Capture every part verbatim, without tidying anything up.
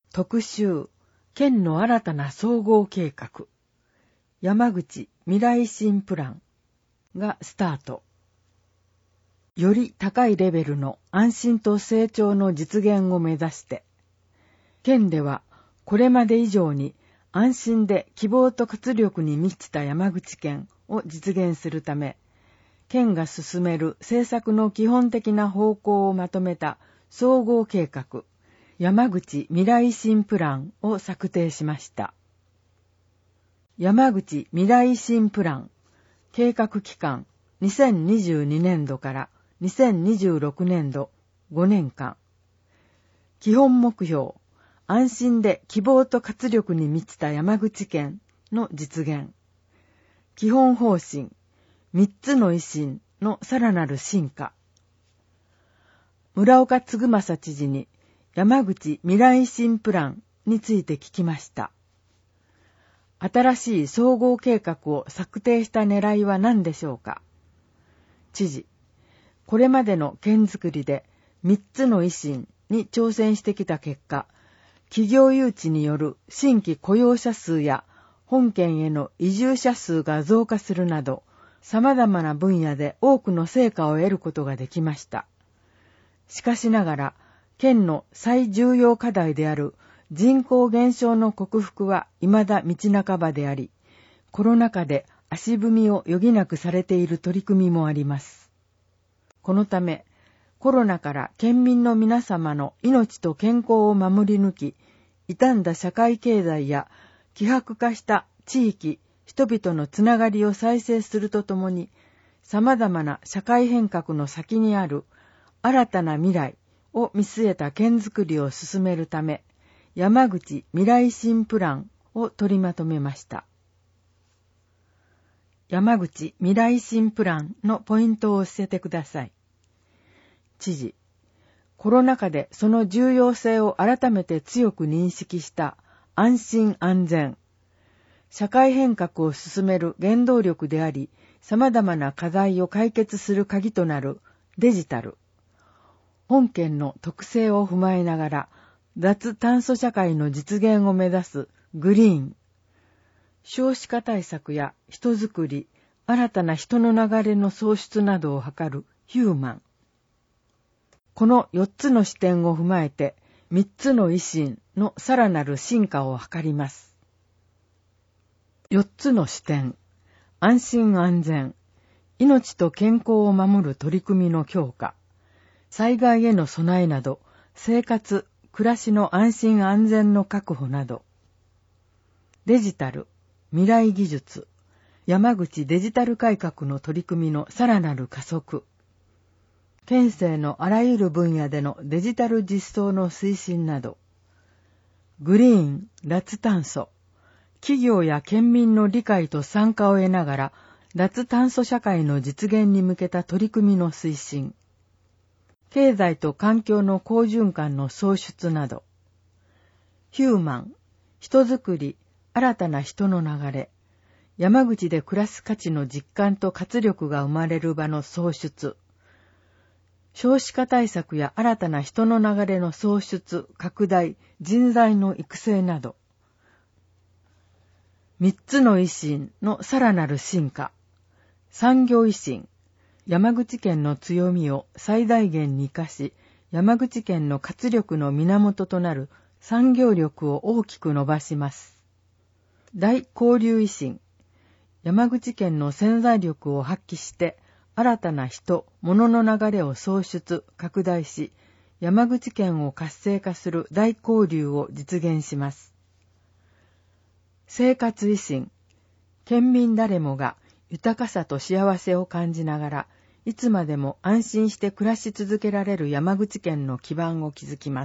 特集、県の新たな総合計画、山口未来新プランがスタート。より高いレベルの安心と成長の実現を目指して、県ではこれまで以上に安心で希望と活力に満ちた山口県を実現するため、県が進める政策の基本的な方向をまとめた総合計画、山口未来新プランを策定しました。山口未来新プラン、計画期間にせんにじゅうにねんどからにせんにじゅうろくねんどごねんかん。基本目標、安心で希望と活力に満ちた山口県の実現。基本方針、三つの維新のさらなる進化。村岡嗣政知事に山口未来新プランについて聞きました。新しい総合計画を策定した狙いは何でしょうか。知事、これまでの県づくりで三つの維新に挑戦してきた結果、企業誘致による新規雇用者数や本県への移住者数が増加するなど、様々な分野で多くの成果を得ることができました。しかしながら、県の最重要課題である人口減少の克服は未だ道半ばであり、コロナ禍で足踏みを余儀なくされている取り組みもあります。このため、コロナから県民の皆様の命と健康を守り抜き、傷んだ社会経済や希薄化した地域、人々のつながりを再生するとともに、様々な社会変革の先にある新たな未来を見据えた県づくりを進めるため、山口未来新プランを取りまとめました。山口未来新プランのポイントを教えてください。知事、コロナ禍でその重要性を改めて強く認識した安心安全。社会変革を進める原動力であり、様々な課題を解決する鍵となるデジタル。本県の特性を踏まえながら、脱炭素社会の実現を目指すグリーン。少子化対策や人づくり、新たな人の流れの創出などを図るヒューマン。このよっつの視点を踏まえて、みっつの維新のさらなる進化を図ります。よっつの視点、安心安全、命と健康を守る取り組みの強化、災害への備えなど、生活、暮らしの安心安全の確保など、デジタル、未来技術、山口デジタル改革の取り組みのさらなる加速、県政のあらゆる分野でのデジタル実装の推進など、グリーン、脱炭素、企業や県民の理解と参加を得ながら、脱炭素社会の実現に向けた取り組みの推進、経済と環境の好循環の創出など、ヒューマン、人づくり、新たな人の流れ、山口で暮らす価値の実感と活力が生まれる場の創出、少子化対策や新たな人の流れの創出、拡大、人材の育成など、三つの維新のさらなる進化、産業維新、山口県の強みを最大限に生かし、山口県の活力の源となる産業力を大きく伸ばします。大交流維新、山口県の潜在力を発揮して、新たな人、物の流れを創出、拡大し、山口県を活性化する大交流を実現します。生活維新、県民誰もが豊かさと幸せを感じながら、いつまでも安心して暮らし続けられる山口県の基盤を築きます。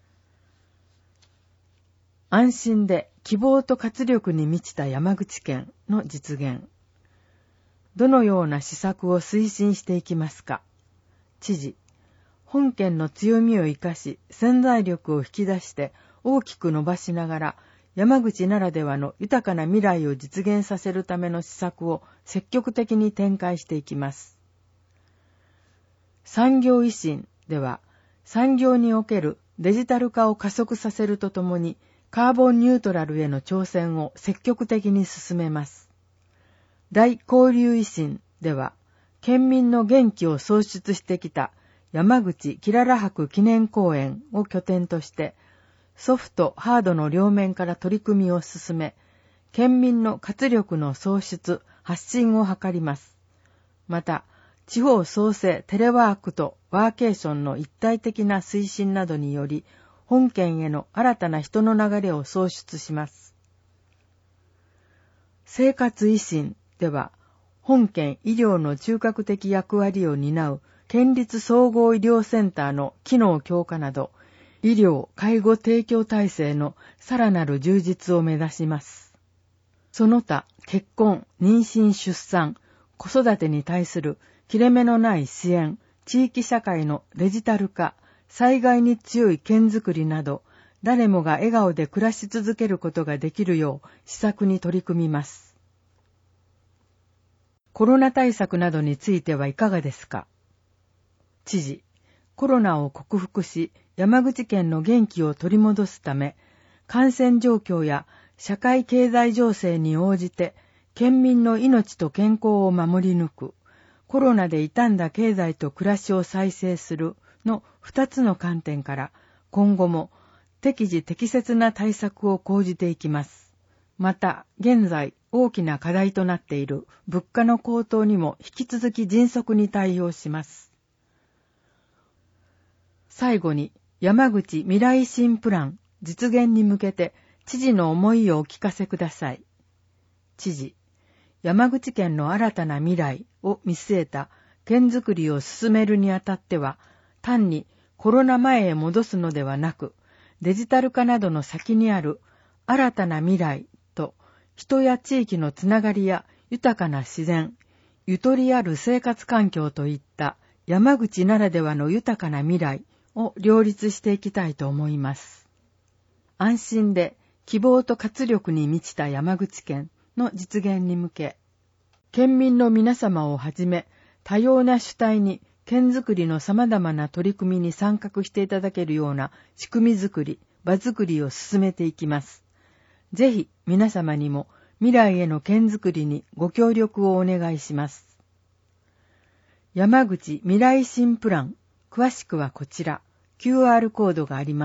安心で希望と活力に満ちた山口県の実現。どのような施策を推進していきますか。知事、本県の強みを生かし、潜在力を引き出して大きく伸ばしながら、山口ならではの豊かな未来を実現させるための施策を積極的に展開していきます。産業維新では、産業におけるデジタル化を加速させるとともに、カーボンニュートラルへの挑戦を積極的に進めます。大交流維新では、県民の元気を創出してきた山口きらら博記念公園を拠点として、ソフト、ハードの両面から取り組みを進め、県民の活力の創出、発信を図ります。また、地方創生、テレワークとワーケーションの一体的な推進などにより、本県への新たな人の流れを創出します。生活維新では、本県医療の中核的役割を担う県立総合医療センターの機能強化など、医療・介護提供体制のさらなる充実を目指します。その他、結婚、妊娠・出産、子育てに対する切れ目のない支援、地域社会のデジタル化、災害に強い県づくりなど、誰もが笑顔で暮らし続けることができるよう施策に取り組みます。コロナ対策などについてはいかがですか？知事、コロナを克服し、山口県の元気を取り戻すため、感染状況や社会経済情勢に応じて、県民の命と健康を守り抜く、コロナで傷んだ経済と暮らしを再生するの二つの観点から、今後も適時適切な対策を講じていきます。また、現在大きな課題となっている物価の高騰にも引き続き迅速に対応します。最後に、山口未来新プラン実現に向けて知事の思いをお聞かせください。知事、山口県の新たな未来を見据えた県づくりを進めるにあたっては、単にコロナ前へ戻すのではなく、デジタル化などの先にある新たな未来と人や地域のつながりや豊かな自然、ゆとりある生活環境といった山口ならではの豊かな未来を両立していきたいと思います。安心で希望と活力に満ちた山口県の実現に向け、県民の皆様をはじめ多様な主体に県づくりの様々な取り組みに参画していただけるような仕組みづくり、場づくりを進めていきます。ぜひ皆様にも未来への県づくりにご協力をお願いします。山口未来新プラン、詳しくはこちら、キューアール コードがあります。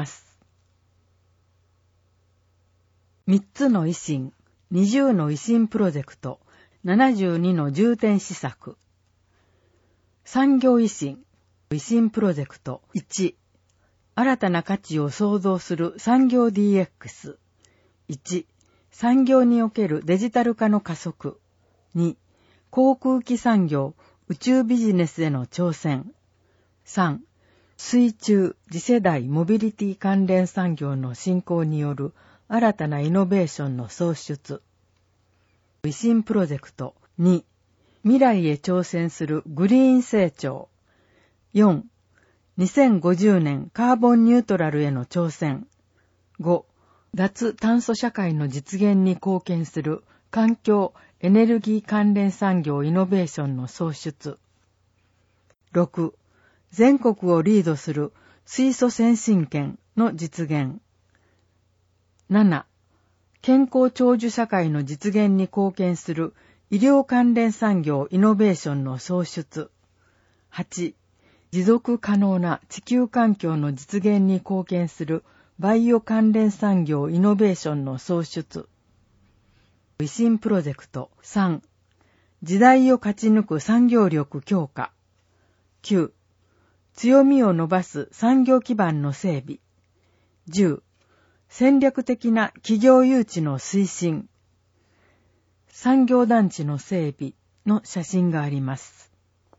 みっつの維新、にじゅうの維新プロジェクト、ななじゅうにの重点施策。産業維新、維新プロジェクトいち、新たな価値を創造する産業 ディーエックス。いち、産業におけるデジタル化の加速。に、航空機産業、宇宙ビジネスへの挑戦。さん、水中、次世代モビリティ関連産業の振興による新たなイノベーションの創出。維新プロジェクトに、未来へ挑戦するグリーン成長。よん、にせんごじゅうねんカーボンニュートラルへの挑戦。ご、脱炭素社会の実現に貢献する環境、エネルギー関連産業イノベーションの創出。ろく、全国をリードする水素先進権の実現。なな、健康長寿社会の実現に貢献する医療関連産業イノベーションの創出。はち、持続可能な地球環境の実現に貢献するバイオ関連産業イノベーションの創出。維新プロジェクトさん、時代を勝ち抜く産業力強化。きゅう、強みを伸ばす産業基盤の整備。じゅう、戦略的な企業誘致の推進。産業団地の整備の写真があります。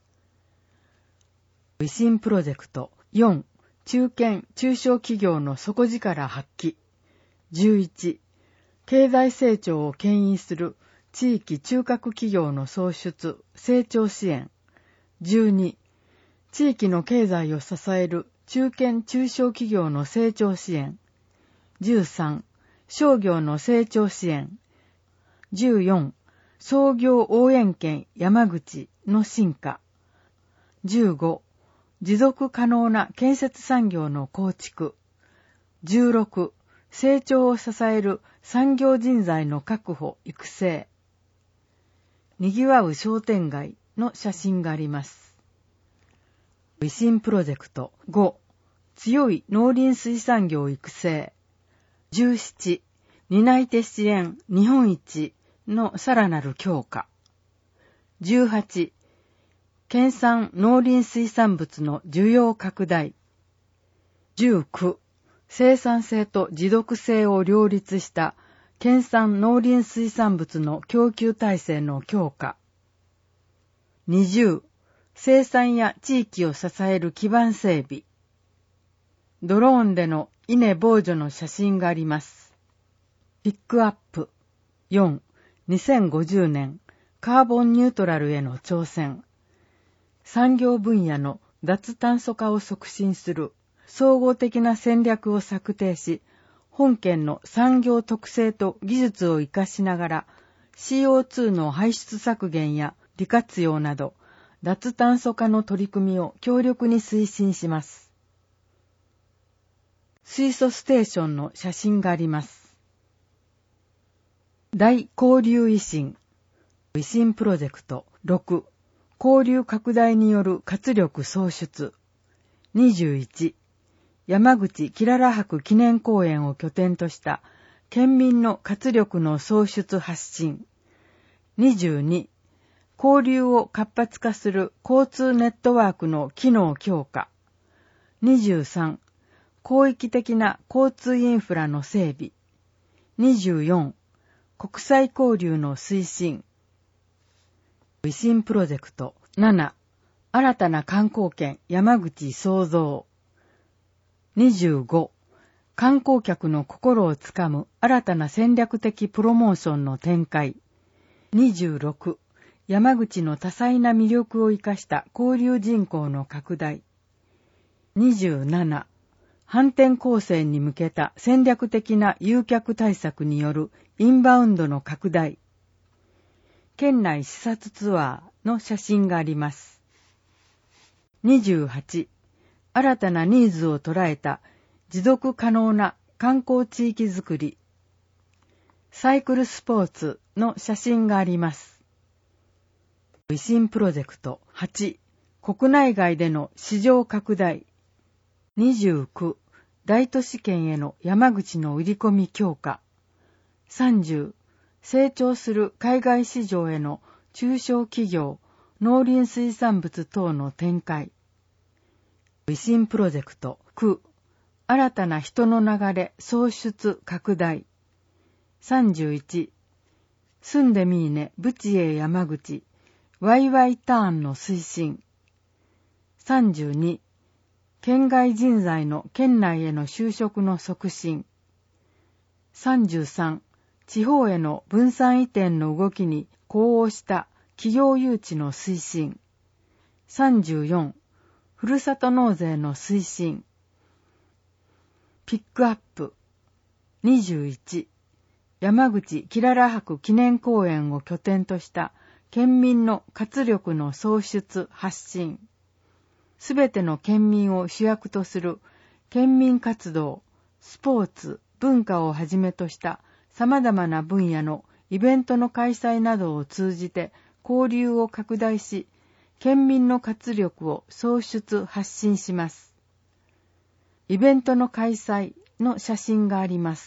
維新プロジェクトよん、中堅・中小企業の底力発揮。じゅういち、経済成長を牽引する地域中核企業の創出・成長支援。じゅうに、地域の経済を支える中堅・中小企業の成長支援。じゅうさん、商業の成長支援。じゅうよん、創業応援県山口の進化。じゅうご、持続可能な建設産業の構築。 じゅうろく、成長を支える産業人材の確保・育成。にぎわう商店街の写真があります。維新プロジェクトご、強い農林水産業育成。じゅうなな、担い手支援日本一のさらなる強化。じゅうはち、県産農林水産物の需要拡大。じゅうきゅう、生産性と持続性を両立した県産農林水産物の供給体制の強化。にじゅう、生産や地域を支える基盤整備。ドローンでの稲防除の写真があります。ピックアップ。よん、にせんごじゅうねんカーボンニュートラルへの挑戦。産業分野の脱炭素化を促進する総合的な戦略を策定し、本県の産業特性と技術を活かしながら シーオーツー の排出削減や利活用など脱炭素化の取り組みを強力に推進します。水素ステーションの写真があります。大交流維新。維新プロジェクトろく、交流拡大による活力創出。にじゅういち、山口きらら博記念公園を拠点とした県民の活力の創出発信。にじゅうに、交流を活発化する交通ネットワークの機能強化。にじゅうさん、広域的な交通インフラの整備。にじゅうよん、国際交流の推進。維新プロジェクトなな、新たな観光圏山口創造。にじゅうご、観光客の心をつかむ新たな戦略的プロモーションの展開。にじゅうろく、山口の多彩な魅力を生かした交流人口の拡大。にじゅうなな、反転攻勢に向けた戦略的な誘客対策によるインバウンドの拡大。県内視察ツアーの写真があります。にじゅうはち、新たなニーズを捉えた持続可能な観光地域づくり。サイクルスポーツの写真があります。維新プロジェクトはち、国内外での市場拡大。にじゅうきゅう、大都市圏への山口の売り込み強化。さんじゅう、成長する海外市場への中小企業、農林水産物等の展開。維新プロジェクトきゅう、新たな人の流れ創出拡大。さんじゅういち、住んでみーねブチエ山口ワイワイターンの推進。さんじゅうに、県外人材の県内への就職の促進。さんじゅうさん、地方への分散移転の動きに呼応した企業誘致の推進。さんじゅうよん、ふるさと納税の推進。ピックアップ。にじゅういち、山口きらら博記念公園を拠点とした県民の活力の創出発信。すべての県民を主役とする県民活動、スポーツ、文化をはじめとした様々な分野のイベントの開催などを通じて交流を拡大し、県民の活力を創出発信します。イベントの開催の写真があります。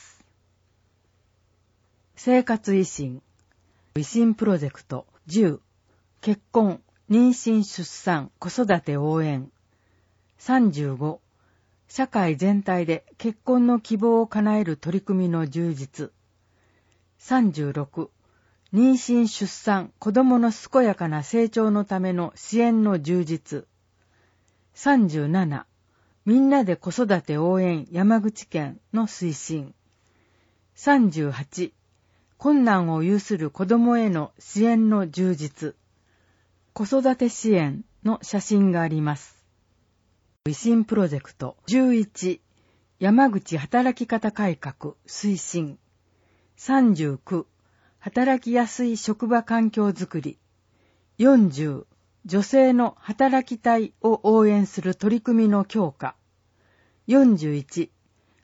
生活維新。維新プロジェクトじゅう、結婚、妊娠出産、子育て応援。さんじゅうご、社会全体で結婚の希望を叶える取り組みの充実。さんじゅうろく、妊娠出産、子どもの健やかな成長のための支援の充実。さんじゅうなな、みんなで子育て応援山口県の推進。さんじゅうはち、困難を有する子どもへの支援の充実。子育て支援の写真があります。維新プロジェクトじゅういち、山口働き方改革推進。さんじゅうきゅう、働きやすい職場環境づくり。よんじゅう、女性の働きたいを応援する取り組みの強化。よんじゅういち、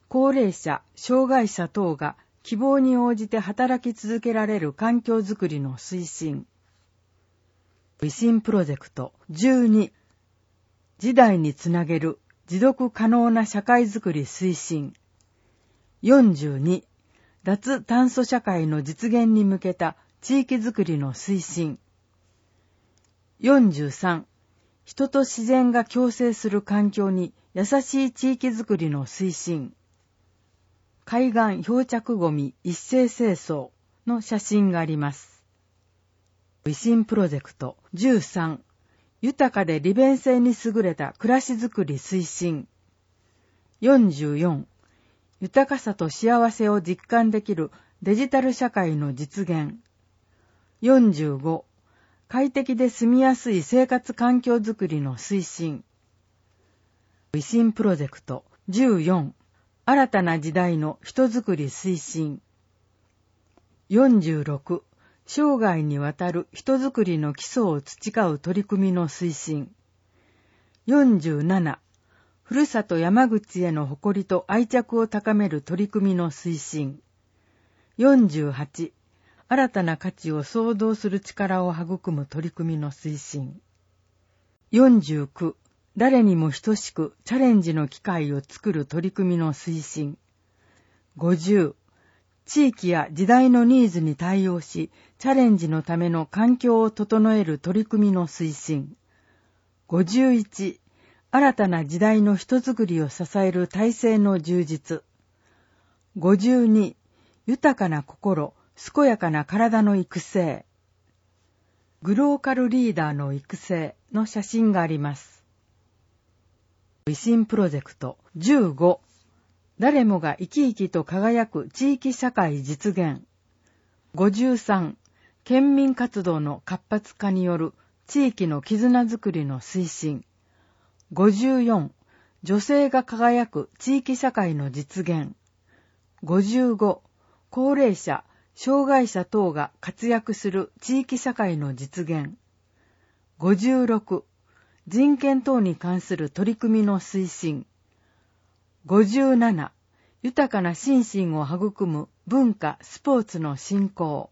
高齢者、障害者等が希望に応じて働き続けられる環境づくりの推進。維新プロジェクトじゅうに、時代につなげる持続可能な社会づくり推進。よんじゅうに、脱炭素社会の実現に向けた地域づくりの推進。よんじゅうさん、人と自然が共生する環境に優しい地域づくりの推進。海岸漂着ごみ一斉清掃の写真があります。維新プロジェクトじゅうさん、豊かで利便性に優れた暮らしづくり推進。よんじゅうよん、豊かさと幸せを実感できるデジタル社会の実現。よんじゅうご、快適で住みやすい生活環境づくりの推進。維新プロジェクトじゅうよん、新たな時代の人づくり推進。よんじゅうろく、生涯にわたる人づくりの基礎を培う取り組みの推進。よんじゅうなな、ふるさと山口への誇りと愛着を高める取り組みの推進。よんじゅうはち、新たな価値を創造する力を育む取り組みの推進。よんじゅうきゅう、誰にも等しくチャレンジの機会を作る取り組みの推進。ごじゅう、地域や時代のニーズに対応し、チャレンジのための環境を整える取り組みの推進。ごじゅういち、新たな時代の人づくりを支える体制の充実。ごじゅうに、豊かな心、健やかな体の育成。グローカルリーダーの育成の写真があります。維新プロジェクトじゅうご、誰もが生き生きと輝く地域社会実現。ごじゅうさん、県民活動の活発化による地域の絆づくりの推進。ごじゅうよん、女性が輝く地域社会の実現。ごじゅうご、高齢者、障害者等が活躍する地域社会の実現。ごじゅうろく、人権等に関する取り組みの推進。ごじゅうなな、豊かな心身を育む文化・スポーツの振興。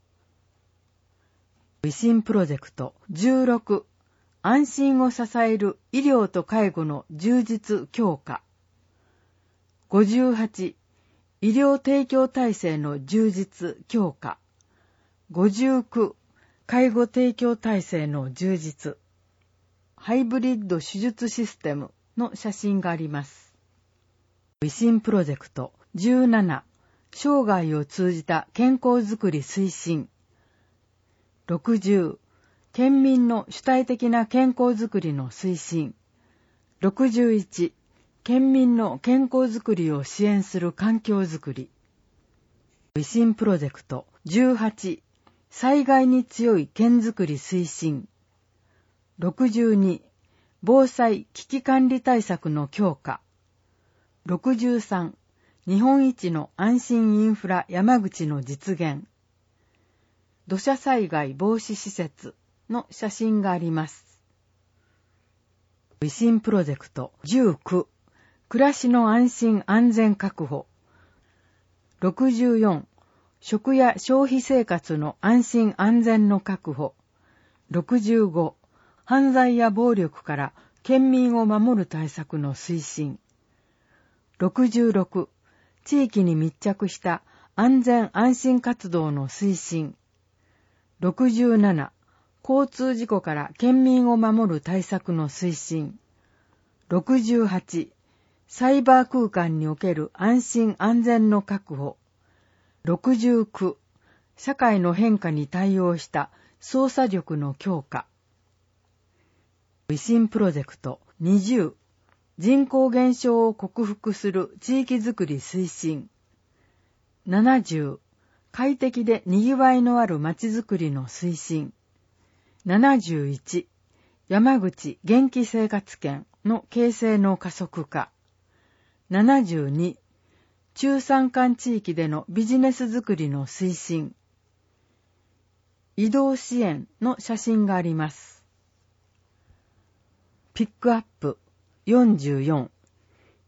維新プロジェクトじゅうろく、安心を支える医療と介護の充実強化。ごじゅうはち、医療提供体制の充実強化。ごじゅうきゅう、介護提供体制の充実。ハイブリッド手術システムの写真があります。維新プロジェクトじゅうなな、生涯を通じた健康づくり推進。ろくじゅう、県民の主体的な健康づくりの推進。ろくじゅういち、県民の健康づくりを支援する環境づくり。維新プロジェクトじゅうはち、災害に強い県づくり推進。ろくじゅうに、防災危機管理対策の強化。ろくじゅうさん、日本一の安心インフラ山口の実現。土砂災害防止施設の写真があります。維新プロジェクトじゅうきゅう、暮らしの安心安全確保。ろくじゅうよん、食や消費生活の安心安全の確保。ろくじゅうご、犯罪や暴力から県民を守る対策の推進。ろくじゅうろく、地域に密着した安全安心活動の推進。ろくじゅうなな、交通事故から県民を守る対策の推進。ろくじゅうはち、サイバー空間における安心安全の確保。ろくじゅうきゅう、社会の変化に対応した捜査力の強化。維新プロジェクトにじゅう、人口減少を克服する地域づくり推進。ななじゅう、快適でにぎわいのあるまちづくりの推進。ななじゅういち、山口元気生活圏の形成の加速化。ななじゅうに、中山間地域でのビジネスづくりの推進。移動支援の写真があります。ピックアップよんじゅうよん、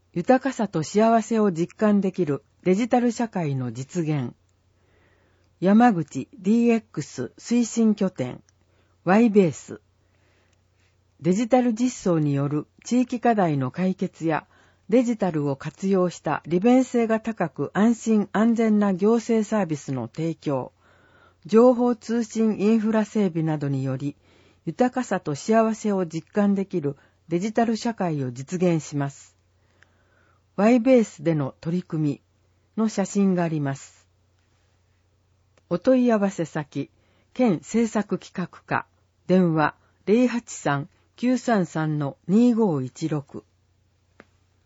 豊かさと幸せを実感できるデジタル社会の実現。山口 ディーエックス 推進拠点 Y ベース。デジタル実装による地域課題の解決やデジタルを活用した利便性が高く安心安全な行政サービスの提供、情報通信インフラ整備などにより豊かさと幸せを実感できるデジタル社会を実現します。Y ベースでの取り組みの写真があります。お問い合わせ先、県政策企画課、電話 ゼロはちさん きゅうさんさん にごいちろく